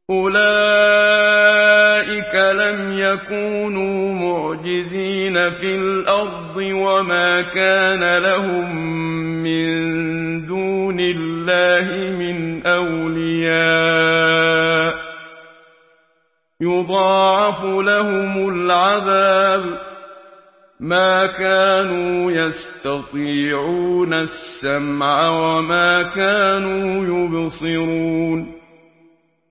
أولئك لم يكونوا معجزين في الأرض وما كان لهم من دون الله من أولياء يضاعف لهم العذاب ما كانوا يستطيعون السمع وما كانوا يبصرون